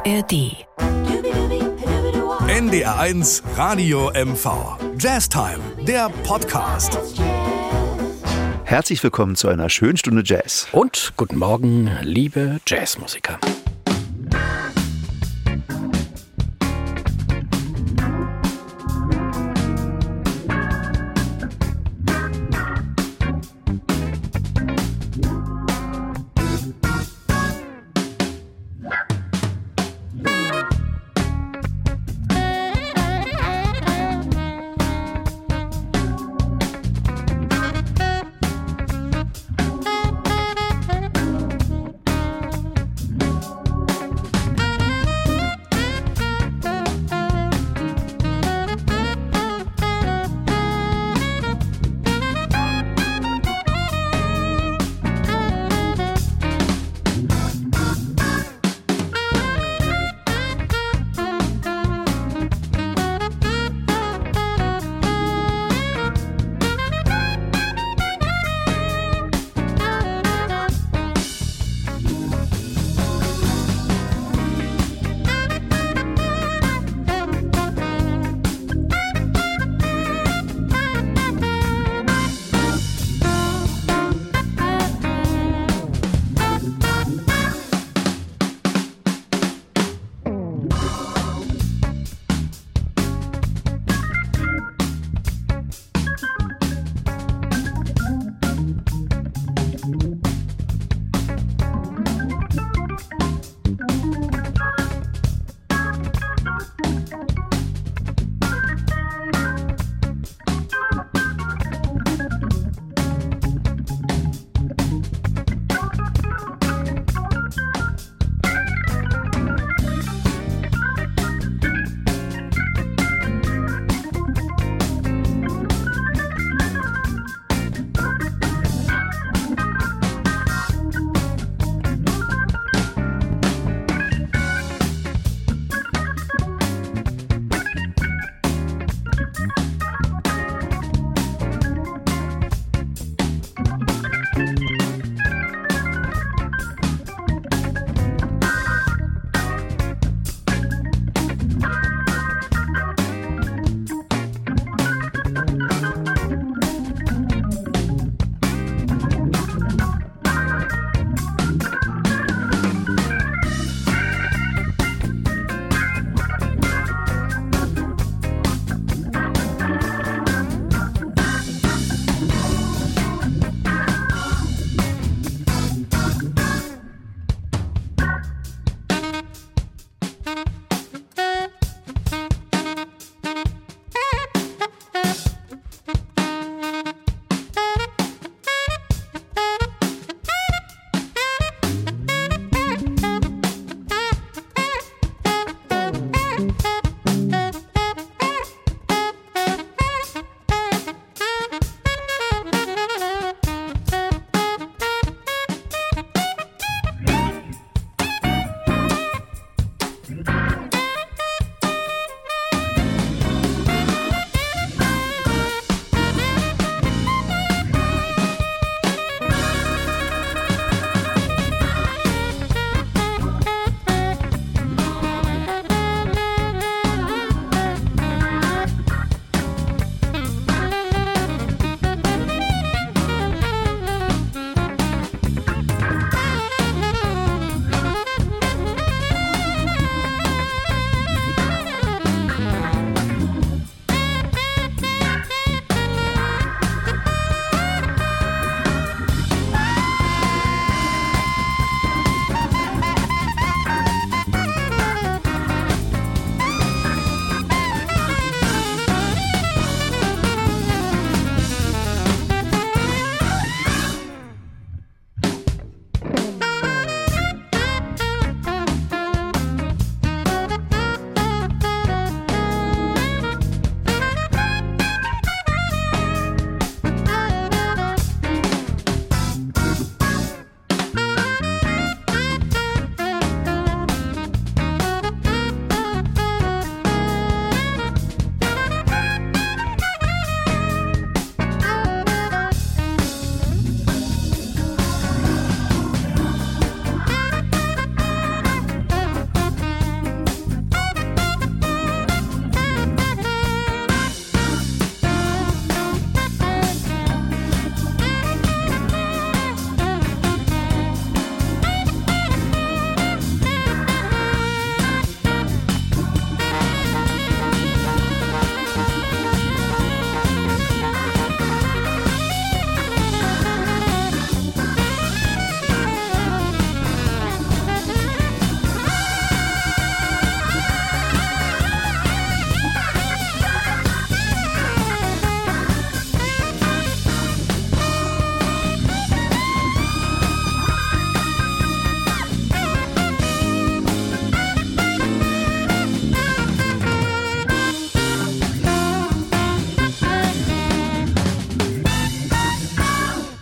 ARD. NDR1 Radio MV. Jazztime, der Podcast. Herzlich willkommen zu einer schönen Stunde Jazz. Und guten Morgen, liebe Jazzmusiker.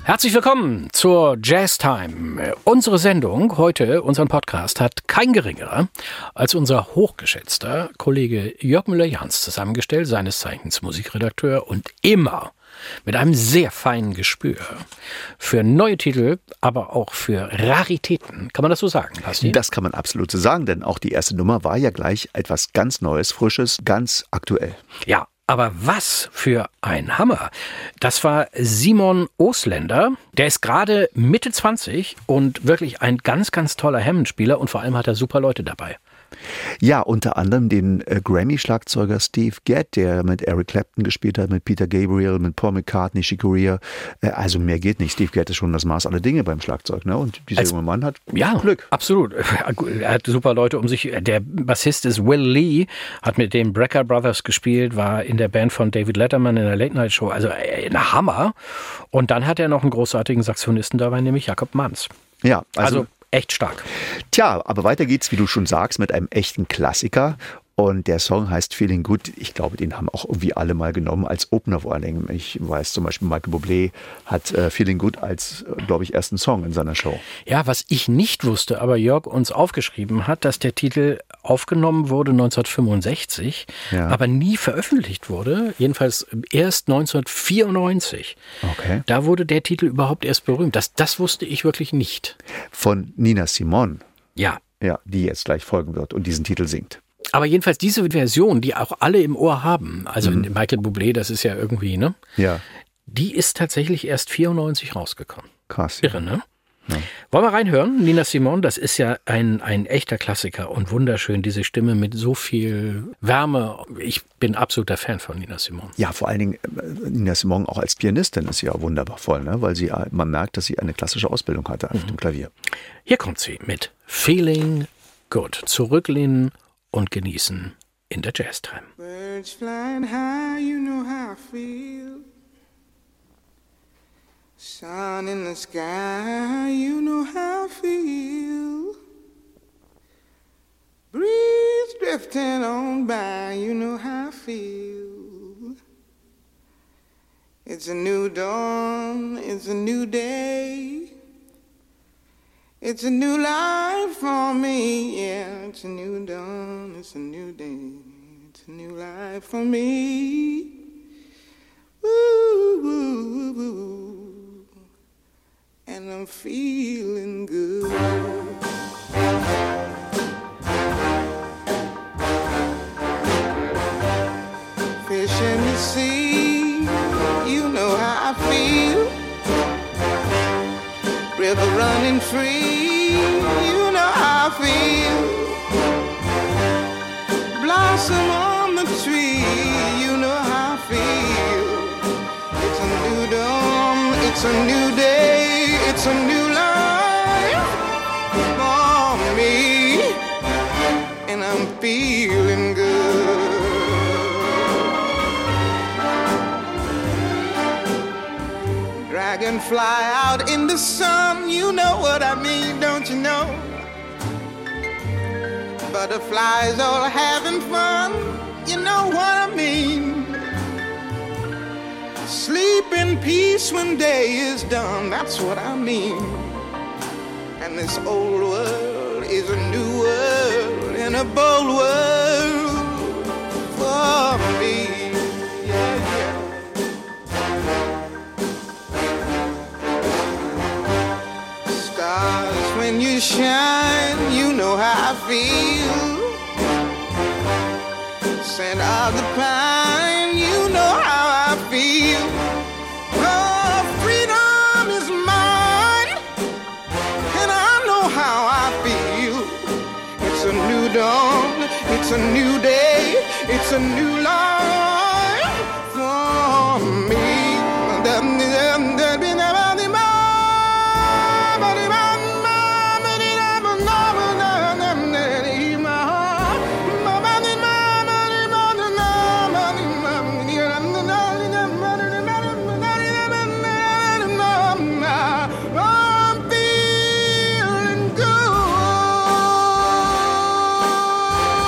Herzlich willkommen zur Jazz Time. Unsere Sendung heute, unseren Podcast, hat kein geringerer als unser hochgeschätzter Kollege Jörg Müller-Jahns zusammengestellt, seines Zeichens Musikredakteur und immer mit einem sehr feinen Gespür für neue Titel, aber auch für Raritäten. Kann man das so sagen, Basti? Das kann man absolut so sagen, denn auch die erste Nummer war ja gleich etwas ganz Neues, Frisches, ganz aktuell. Ja. Aber was für ein Hammer. Das war Simon Osländer. Der ist gerade Mitte 20 und wirklich ein ganz, ganz toller Hammond-Spieler und vor allem hat er super Leute dabei. Ja, unter anderem den Grammy-Schlagzeuger Steve Gadd, der mit Eric Clapton gespielt hat, mit Peter Gabriel, mit Paul McCartney, Chick Corea. Also mehr geht nicht. Steve Gadd ist schon das Maß aller Dinge beim Schlagzeug, ne? Und dieser junge Mann hat Glück. Absolut. Er hat super Leute um sich. Der Bassist ist Will Lee, hat mit den Brecker Brothers gespielt, war in der Band von David Letterman in der Late Night Show. Also ein Hammer. Und dann hat er noch einen großartigen Saxophonisten dabei, nämlich Jakob Manns. Ja, also echt stark. Tja, aber weiter geht's, wie du schon sagst, mit einem echten Klassiker. Und der Song heißt Feeling Good. Ich glaube, den haben auch irgendwie alle mal genommen als Opener vor allen Dingen. Ich weiß zum Beispiel, Michael Bublé hat Feeling Good als, glaube ich, ersten Song in seiner Show. Ja, was ich nicht wusste, aber Jörg uns aufgeschrieben hat, dass der Titel aufgenommen wurde 1965, aber nie veröffentlicht wurde. Jedenfalls erst 1994. Okay. Da wurde der Titel überhaupt erst berühmt. Das wusste ich wirklich nicht. Von Nina Simone. Ja. Ja, die jetzt gleich folgen wird und diesen Titel singt. Aber jedenfalls diese Version, die auch alle im Ohr haben, also Michael Bublé, das ist ja irgendwie, ne? Ja. Die ist tatsächlich erst 94 rausgekommen. Krass. Irre, ne? Ja. Wollen wir reinhören? Nina Simone, das ist ja ein echter Klassiker und wunderschön, diese Stimme mit so viel Wärme. Ich bin absoluter Fan von Nina Simone. Ja, vor allen Dingen Nina Simone auch als Pianistin ist ja wunderbar voll, ne? Weil man merkt, dass sie eine klassische Ausbildung hatte auf dem Klavier. Hier kommt sie mit Feeling Good. Zurücklehnen und genießen in der Jazz Time. Birds flying high, you know how I feel. Sun in the sky, you know how I feel. Breeze drifting on by, you know how I feel. It's a new dawn, it's a new day. It's a new life for me, yeah. It's a new dawn, it's a new day. It's a new life for me. Woo, woo, woo. And I'm feeling good. Fish in the sea, you know how I feel. River running free, you know how I feel. Blossom on the tree, you know how I feel. It's a new dawn, it's a new day, it's a new life for me. And I'm feeling good. Dragonfly out in the sun, you know what I mean, don't you know? Butterflies all having fun, you know what I mean. Sleep in peace when day is done, that's what I mean. And this old world is a new world and a bold world for me. When you shine, you know how I feel. Scent of the pine, you know how I feel. Oh, freedom is mine, and I know how I feel. It's a new dawn, it's a new day, it's a new life for me.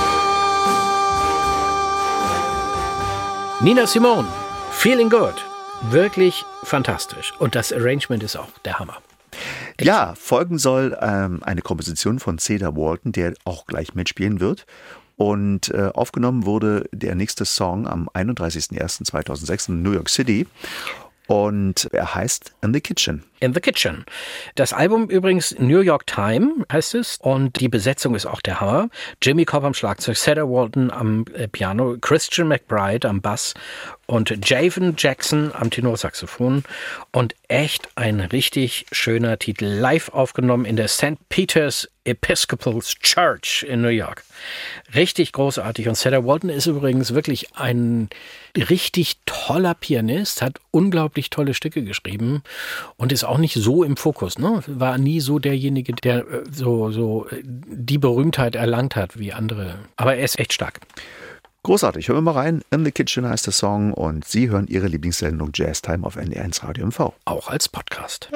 Nina Simone, Feeling Good. Wirklich fantastisch. Und das Arrangement ist auch der Hammer. Ja, folgen soll eine Komposition von Cedar Walton, der auch gleich mitspielen wird. Und aufgenommen wurde der nächste Song am 31.01.2006 in New York City. Und er heißt In the Kitchen. In the Kitchen. Das Album übrigens New York Time heißt es und die Besetzung ist auch der Hammer. Jimmy Cobb am Schlagzeug, Cedar Walton am Piano, Christian McBride am Bass und Javen Jackson am Tenorsaxophon und echt ein richtig schöner Titel. Live aufgenommen in der St. Peter's Episcopal Church in New York. Richtig großartig und Cedar Walton ist übrigens wirklich ein richtig toller Pianist, hat unglaublich tolle Stücke geschrieben und ist auch nicht so im Fokus, ne? War nie so derjenige, der so die Berühmtheit erlangt hat wie andere. Aber er ist echt stark. Großartig. Hören wir mal rein. In the Kitchen heißt der Song und Sie hören Ihre Lieblingssendung Jazz Time auf NDR1 Radio MV. Auch als Podcast.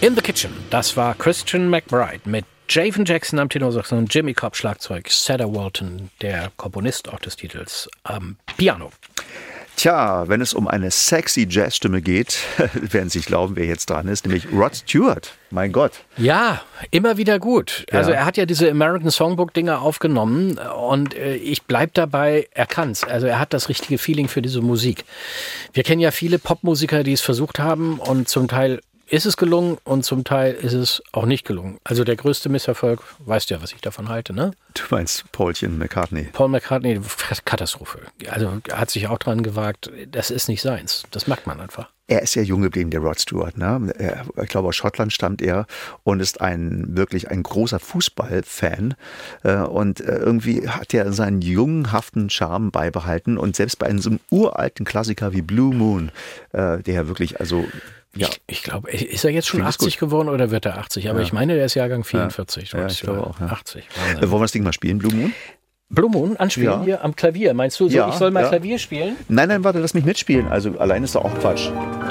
In the Kitchen, das war Christian McBride mit Javen Jackson am Tenorsaxophon, Jimmy Cobb Schlagzeug, Cedar Walton, der Komponist auch des Titels, am Piano. Tja, wenn es um eine sexy Jazzstimme geht, werden Sie sich glauben, wer jetzt dran ist, nämlich Rod Stewart. Mein Gott. Ja, immer wieder gut. Ja. Also er hat ja diese American Songbook-Dinger aufgenommen und ich bleib dabei, er kann's. Also er hat das richtige Feeling für diese Musik. Wir kennen ja viele Popmusiker, die es versucht haben und zum Teil ist es gelungen und zum Teil ist es auch nicht gelungen. Also der größte Misserfolg, weißt du ja, was ich davon halte, ne? Du meinst Paulchen McCartney. Paul McCartney, Katastrophe. Also er hat sich auch dran gewagt, das ist nicht seins. Das merkt man einfach. Er ist ja jung geblieben, der Rod Stewart. Ne? Ich glaube, aus Schottland stammt er und ist wirklich ein großer Fußballfan. Und irgendwie hat er seinen jungenhaften Charme beibehalten. Und selbst bei einem so einem uralten Klassiker wie Blue Moon, der wirklich, also... Ja. Ich glaube, ist er jetzt schon 80 geworden oder wird er 80? Aber ich meine, der ist Jahrgang 44. Ja, ich glaube auch. Ja. 80. Wollen wir das Ding mal spielen, Blue Moon? Blue Moon anspielen hier am Klavier. Meinst du, ich soll mal Klavier spielen? Nein, warte, lass mich mitspielen. Also allein ist doch auch Quatsch.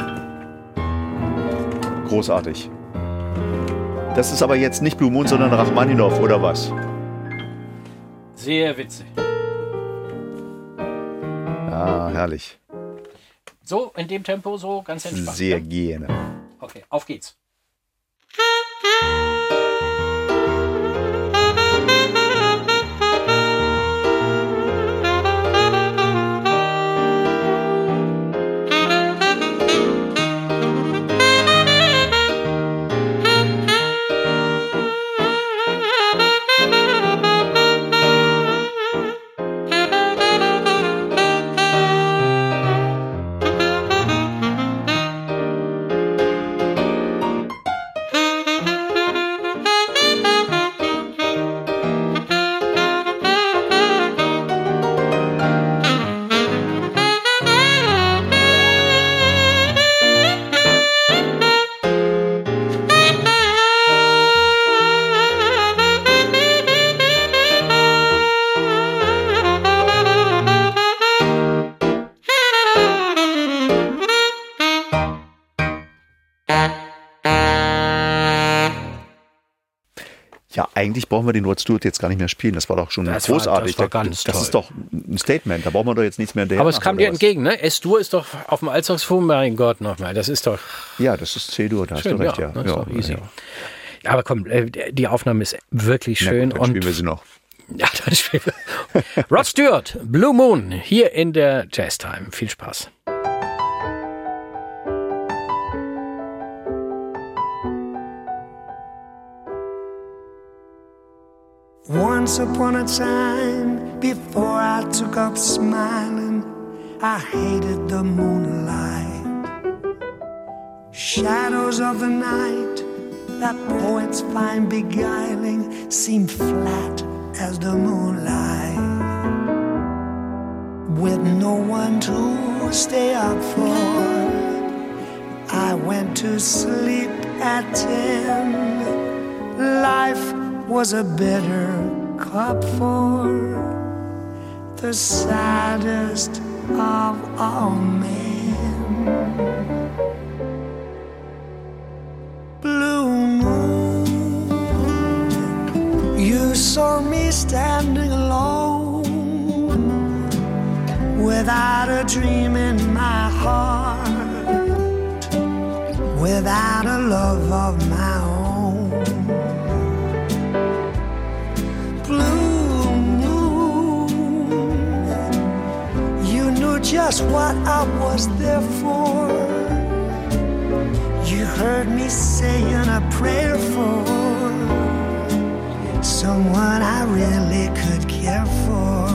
Großartig. Das ist aber jetzt nicht Blue Moon, sondern Rachmaninow, oder was? Sehr witzig. Ah, herrlich. So, in dem Tempo, so ganz entspannt. Sehr gerne. Okay, auf geht's. Ja, eigentlich brauchen wir den Rod Stewart jetzt gar nicht mehr spielen. Das war doch schon großartig. Das war ganz toll. Das ist doch ein Statement. Da brauchen wir doch jetzt nichts mehr hinterher. Aber es kam dir entgegen, ne? S-Dur ist doch auf dem Altsaxophon, mein Gott, nochmal. Das ist doch... Ja, das ist C-Dur, da hast du recht, ja. Das ist doch easy. Ja, aber komm, die Aufnahme ist wirklich schön. Gut, dann spielen wir sie noch. Ja, dann spielen wir. Rod Stewart, Blue Moon, hier in der Jazz Time. Viel Spaß. Once upon a time, before I took up smiling, I hated the moonlight. Shadows of the night that poets find beguiling seem flat as the moonlight. With no one to stay up for, I went to sleep at 10. Life was a bitter cup for the saddest of all men. Blue moon, you saw me standing alone, without a dream in my heart, without a love of my own. Just what I was there for. You heard me saying a prayer for someone I really could care for.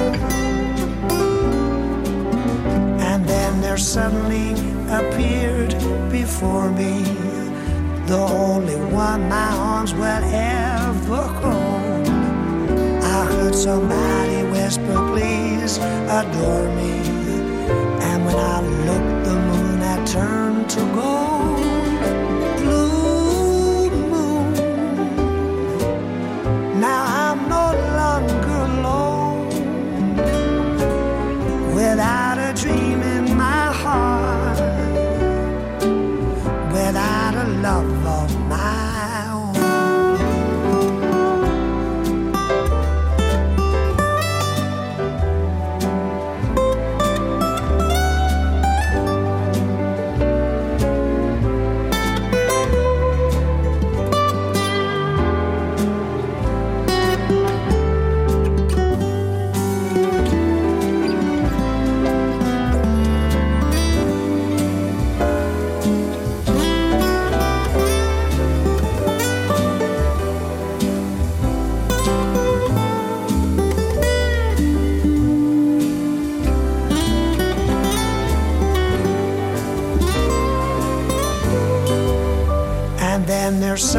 And then there suddenly appeared before me the only one my arms would ever hold. I heard somebody whisper, please adore me. And when I looked, the moon had turned to gold. Blue moon, now I'm no longer alone, without a dream in my heart, without a love of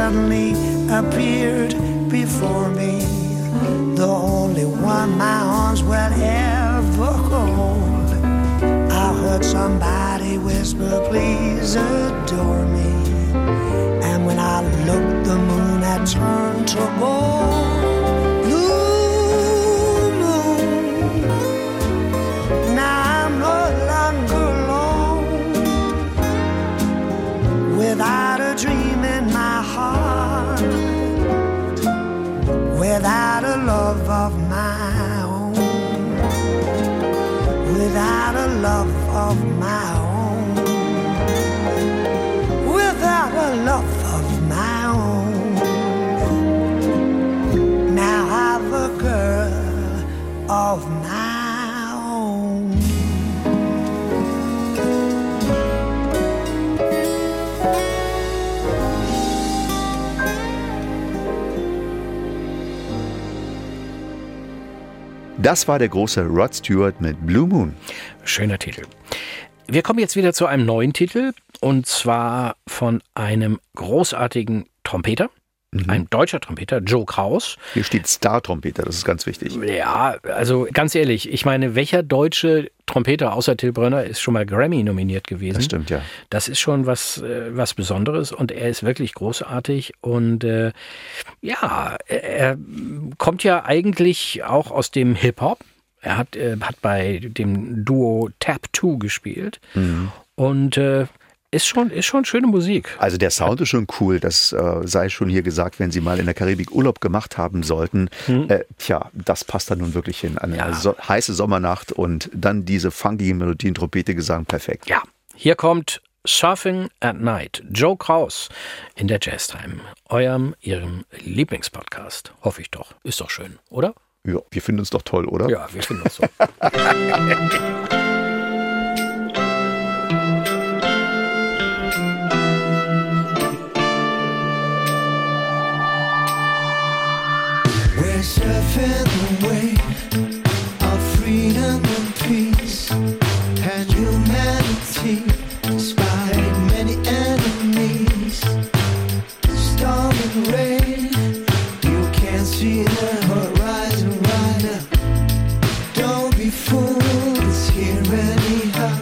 suddenly appeared before me, the only one my arms will ever hold. I heard somebody whisper, please adore me. And when I looked, the moon had turned to gold. Blue moon, now I'm no longer alone, without a dream in my heart, without a love of my own, without a love of my own, without a love of my own. Now I've a girl of my own. Das war der große Rod Stewart mit Blue Moon. Schöner Titel. Wir kommen jetzt wieder zu einem neuen Titel, und zwar von einem großartigen Trompeter, ein deutscher Trompeter, Joe Kraus. Hier steht Star-Trompeter, das ist ganz wichtig. Ja, also ganz ehrlich, ich meine, welcher deutsche Trompeter außer Till Brönner ist schon mal Grammy nominiert gewesen? Das stimmt, ja. Das ist schon was Besonderes, und er ist wirklich großartig, und ja, er kommt ja eigentlich auch aus dem Hip-Hop. Er hat bei dem Duo Tap 2 gespielt, und ist schon schöne Musik. Also der Sound ist schon cool, das sei schon hier gesagt, wenn Sie mal in der Karibik Urlaub gemacht haben sollten. Tja, das passt dann nun wirklich hin. Eine heiße Sommernacht und dann diese funky Melodien, Trompete, Gesang, perfekt. Ja, hier kommt Surfing at Night, Joe Kraus in der Jazztime, Ihrem Lieblingspodcast. Hoffe ich doch. Ist doch schön, oder? Ja, wir finden uns doch toll, oder? Ja, wir finden uns so. We're surfing the wave of freedom and peace and humanity, despite many enemies. Storm and rain, you can't see the horizon right now. Don't be fooled, it's here anyhow.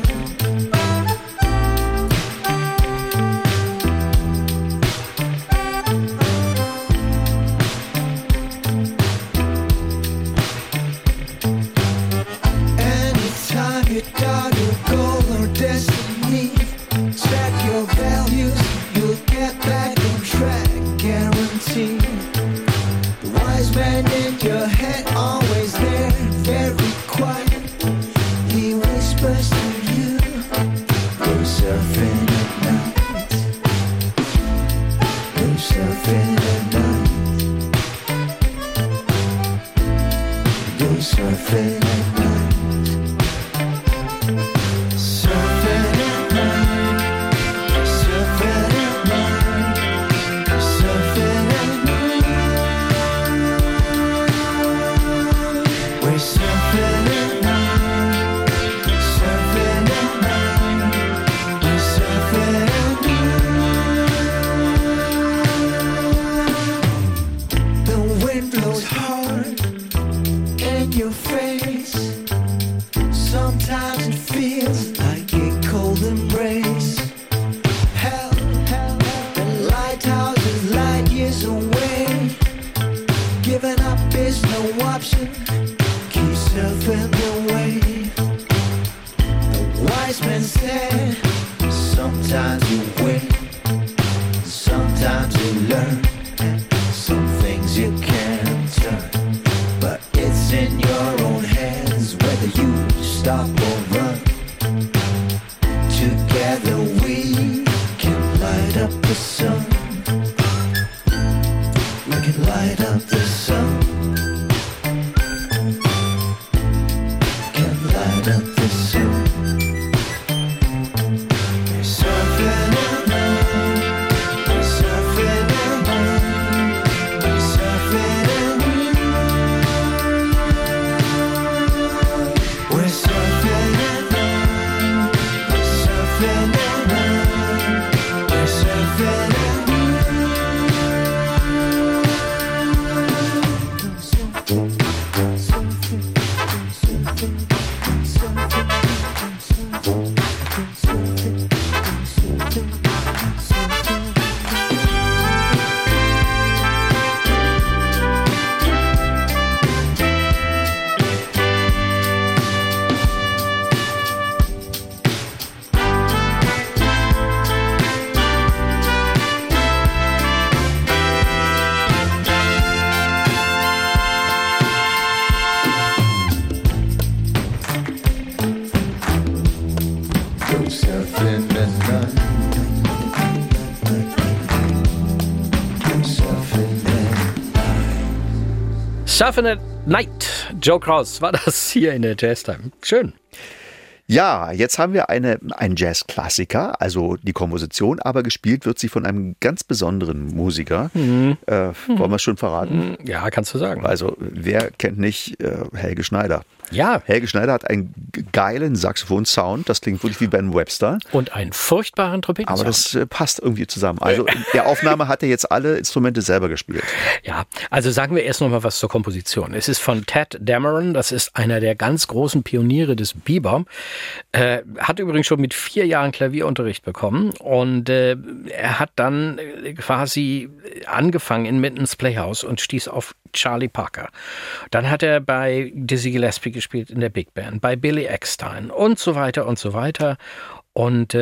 Surfing at Night. Joe Kraus war das hier in der Jazztime. Schön. Ja, jetzt haben wir einen Jazz-Klassiker, also die Komposition, aber gespielt wird sie von einem ganz besonderen Musiker. Wollen wir es schon verraten? Ja, kannst du sagen. Also, wer kennt nicht Helge Schneider? Ja. Helge Schneider hat einen geilen Saxophon-Sound, das klingt wirklich wie Ben Webster. Und einen furchtbaren Trompetensound. Aber das passt irgendwie zusammen. Also in der Aufnahme hat er jetzt alle Instrumente selber gespielt. Ja, also sagen wir erst noch mal was zur Komposition. Es ist von Tadd Dameron, das ist einer der ganz großen Pioniere des Bebop. Hat übrigens schon mit 4 Jahren Klavierunterricht bekommen und er hat dann quasi angefangen in Minton's Playhouse und stieß auf Charlie Parker. Dann hat er bei Dizzy Gillespie gespielt in der Big Band, bei Billy Eckstine und so weiter und so weiter. Und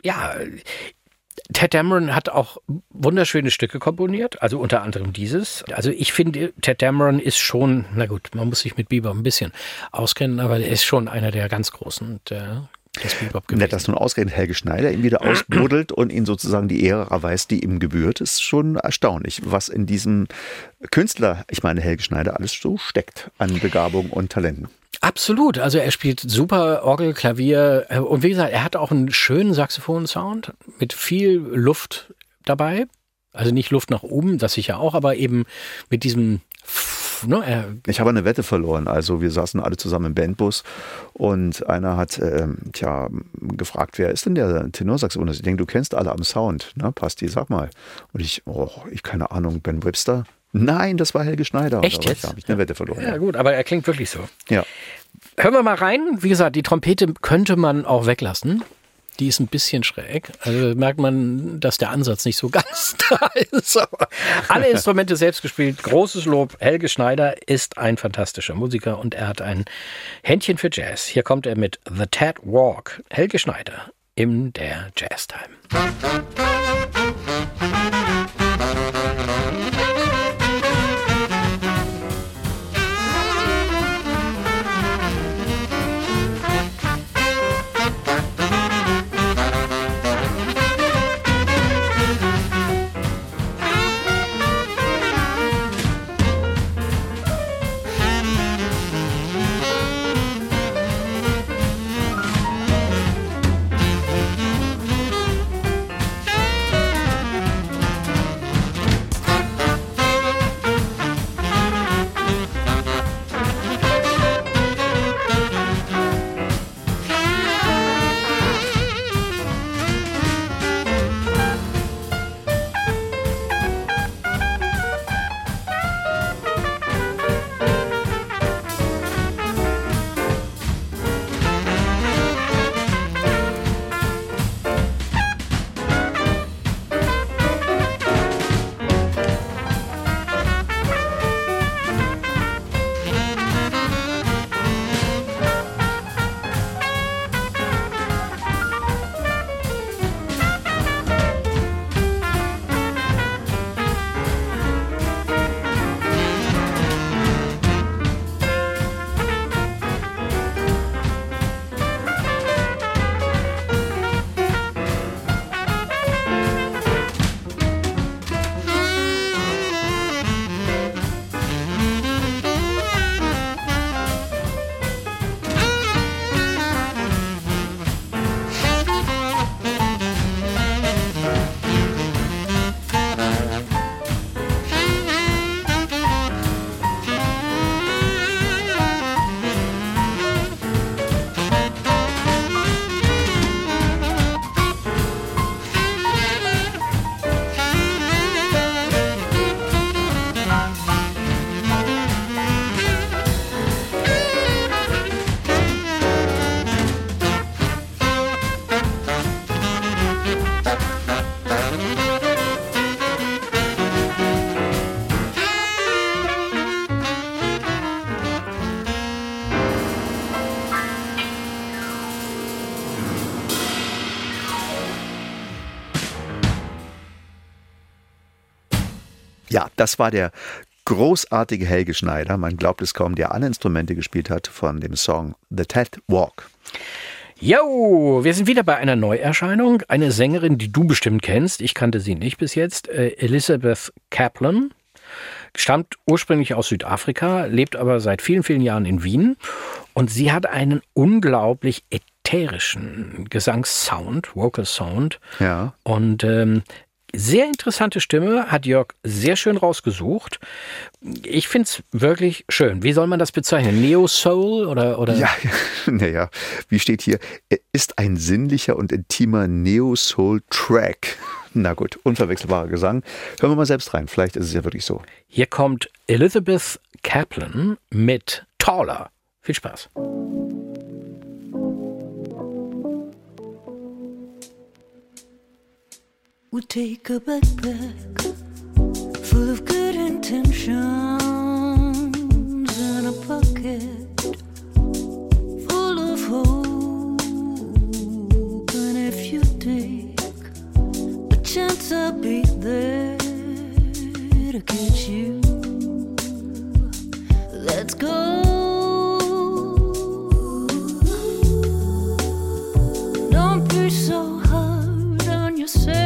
Tadd Dameron hat auch wunderschöne Stücke komponiert, also unter anderem dieses. Also ich finde, Tadd Dameron ist schon, na gut, man muss sich mit Bebop ein bisschen auskennen, aber er ist schon einer der ganz Großen des Bebop gewesen. Dass nun ausgerechnet Helge Schneider ihn wieder ausbuddelt und ihn sozusagen die Ehre erweist, die ihm gebührt, ist schon erstaunlich, was in diesem Künstler, ich meine Helge Schneider, alles so steckt an Begabung und Talenten. Absolut, also er spielt super Orgel, Klavier und wie gesagt, er hat auch einen schönen Saxophon-Sound mit viel Luft dabei. Also nicht Luft nach oben, das sicher auch, aber eben mit diesem... Ich habe eine Wette verloren. Also wir saßen alle zusammen im Bandbus und einer hat gefragt, wer ist denn der Tenorsaxophonist? Ich denke, du kennst alle am Sound. Ne? Pasti, sag mal. Und ich keine Ahnung, Ben Webster? Nein, das war Helge Schneider. Echt jetzt? Da habe ich eine Wette verloren. Ja gut, aber er klingt wirklich so. Ja. Hören wir mal rein. Wie gesagt, die Trompete könnte man auch weglassen. Die ist ein bisschen schräg. Also merkt man, dass der Ansatz nicht so ganz da ist. Aber alle Instrumente selbst gespielt. Großes Lob. Helge Schneider ist ein fantastischer Musiker und er hat ein Händchen für Jazz. Hier kommt er mit The Tad Walk. Helge Schneider in der Jazztime. Ja, das war der großartige Helge Schneider, man glaubt es kaum, der alle Instrumente gespielt hat von dem Song The Tad Walk. Jo, wir sind wieder bei einer Neuerscheinung. Eine Sängerin, die du bestimmt kennst. Ich kannte sie nicht bis jetzt. Elizabeth Kaplan. stammt ursprünglich aus Südafrika, lebt aber seit vielen, vielen Jahren in Wien. Und sie hat einen unglaublich ätherischen Gesangssound, Vocal Sound. Ja. Und sehr interessante Stimme, hat Jörg sehr schön rausgesucht. Ich finde es wirklich schön. Wie soll man das bezeichnen? Neo-Soul oder? Ja, naja, wie steht hier? Er ist ein sinnlicher und intimer Neo-Soul-Track. Na gut, unverwechselbarer Gesang. Hören wir mal selbst rein, vielleicht ist es ja wirklich so. Hier kommt Elizabeth Kaplan mit Taller. Viel Spaß. We take a backpack full of good intentions and a pocket full of hope. And if you take a chance, I'll be there to catch you. Let's go. Don't be so hard on yourself.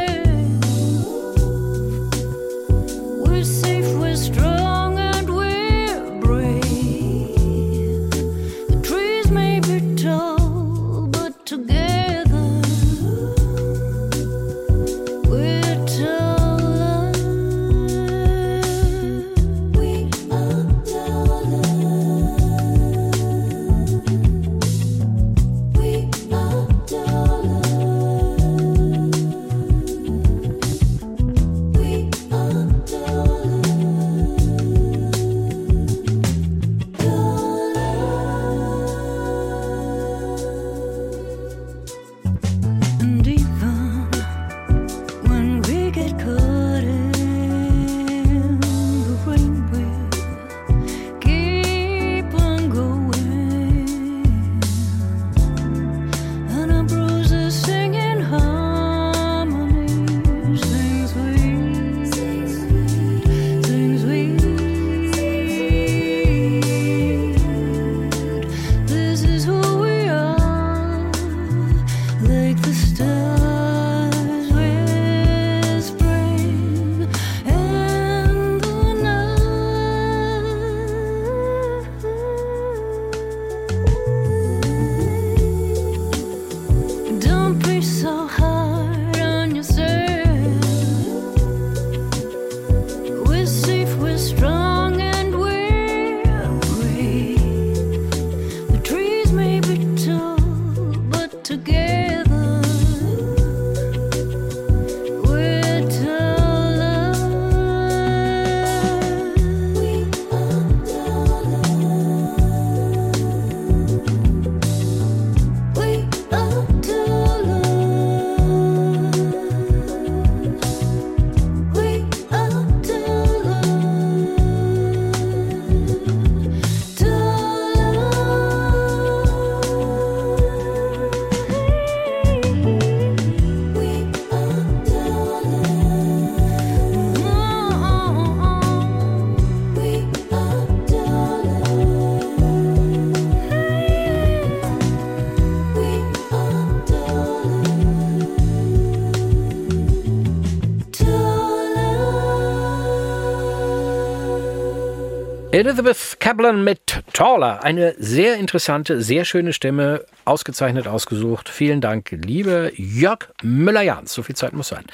Elizabeth Kaplan mit Taller. Eine sehr interessante, sehr schöne Stimme, ausgezeichnet ausgesucht. Vielen Dank, liebe Jörg Müller-Jahns. So viel Zeit muss sein.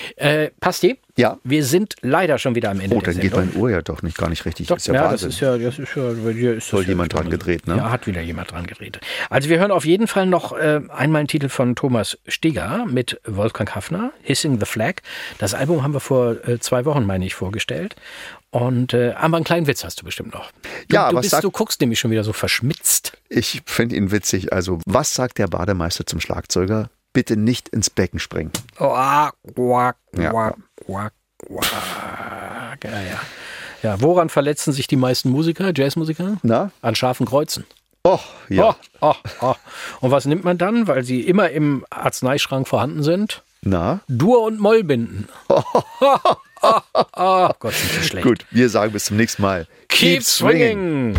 Pasti? Ja. Wir sind leider schon wieder am Ende der dann Sendung. geht mein Ohr ja doch nicht gar nicht richtig. Doch, ist ja ja, Wahnsinn. das ist ja bei dir ist Soll das jemand ja dran gedreht, ne? Ja, hat wieder jemand dran gedreht. Also wir hören auf jeden Fall noch einmal einen Titel von Thomas Stigger mit Wolfgang Hafner, Hissing the Flag. Das Album haben wir vor 2 Wochen, meine ich, vorgestellt. Und aber einen kleinen Witz hast du bestimmt noch. Du guckst nämlich schon wieder so verschmitzt. Ich finde ihn witzig. Also, was sagt der Bademeister zum Schlagzeuger? Bitte nicht ins Becken springen. Ja, woran verletzen sich die meisten Musiker, Jazzmusiker? Na? An scharfen Kreuzen. Och, ja. Und was nimmt man dann, weil sie immer im Arzneischrank vorhanden sind? Na? Dur- und Mollbinden. Gott, sind die schlecht. Gut, wir sagen bis zum nächsten Mal. Keep swinging!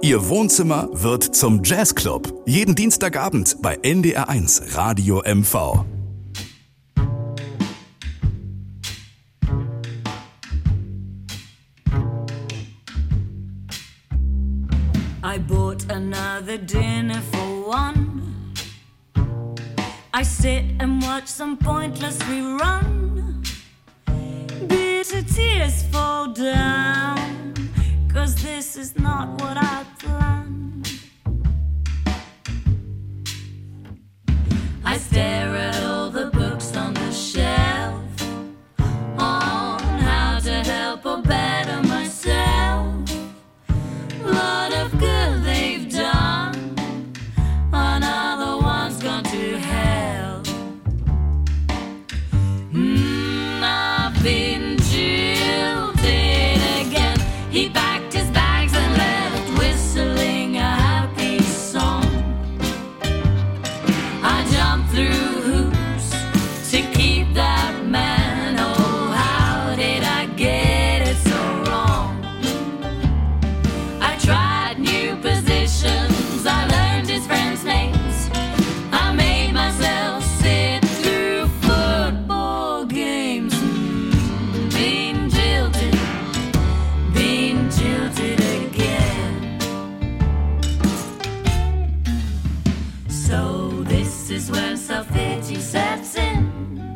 Ihr Wohnzimmer wird zum Jazzclub. Jeden Dienstagabend bei NDR1 Radio MV. I bought another dinner for one. I sit and watch some pointless rerun. Bitter tears fall down, 'cause this is not what I planned. I stare at all the books on the shelf, on how to help or better myself. Lot of good they've done, another one's gone to hell. I've been jilted again. He packed his bags and left, whistling a happy song. I jumped through hoops to keep that man. Oh, how did I get it so wrong? I tried new positions, I learned his friends' names. I made myself sit through football games. Been jilted again. So this is when self-pity sets in,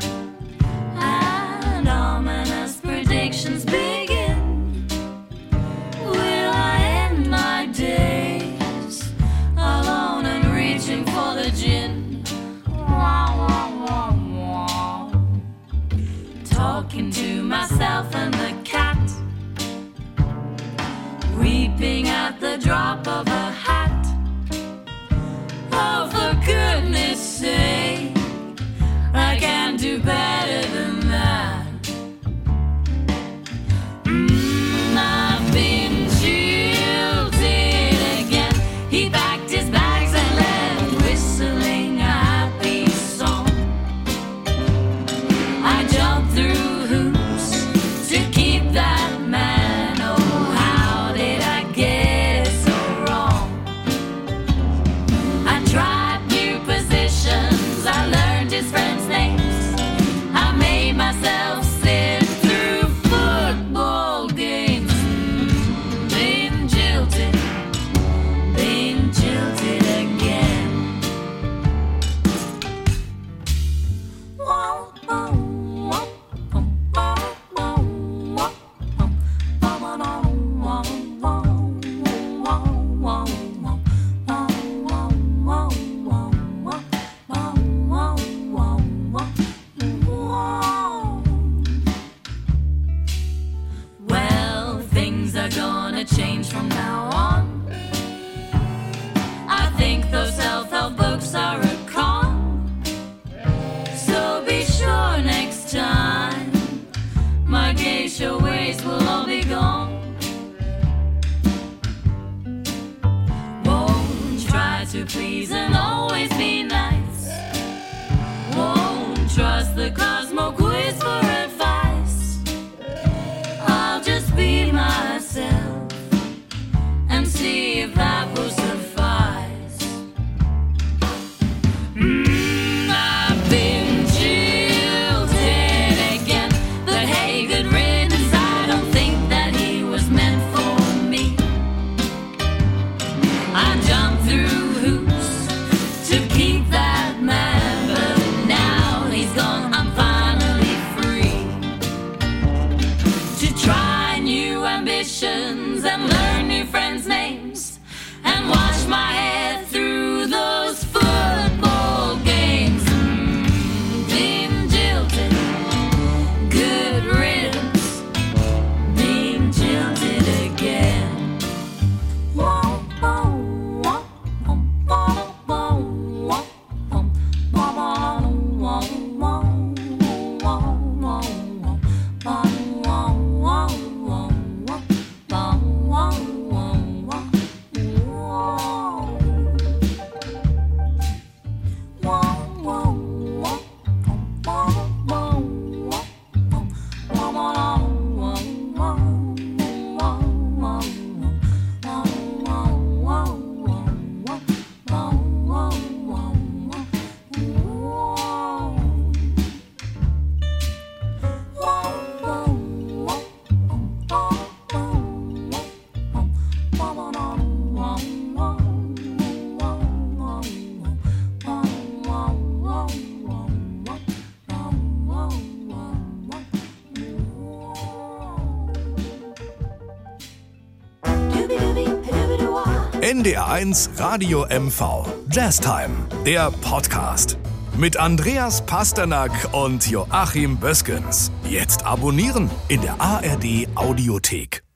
and ominous predictions begin. Will I end my days alone and reaching for the gin? Wah, wah, wah, wah. Talking to myself and the cat, weeping at the drop of a hat. Oh, for goodness sake, I can do better than that. I've been jilted again. He packed his bags and left, whistling a happy song. I jumped through hoops to keep that man. Oh, how did I get it so wrong? I tried new positions, I learned his friends' names. I made myself sit through football games. Been jilted again. Whoa, whoa, whoa, whoa, whoa, whoa, whoa, well, things are gonna change from now on. I think those self-help books are a con. So be sure next time my geisha ways will all be gone. Won't try to please and always be nice. Won't trust the Cosmo quiz for advice. I'll just be myself and see if that will suffice. I've been jilted again, but hey, good riddance, I don't think that he was meant for me. I jumped through hoops NDR1 Radio MV. Jazztime, der Podcast. Mit Andreas Pasternak und Joachim Böskens. Jetzt abonnieren in der ARD Audiothek.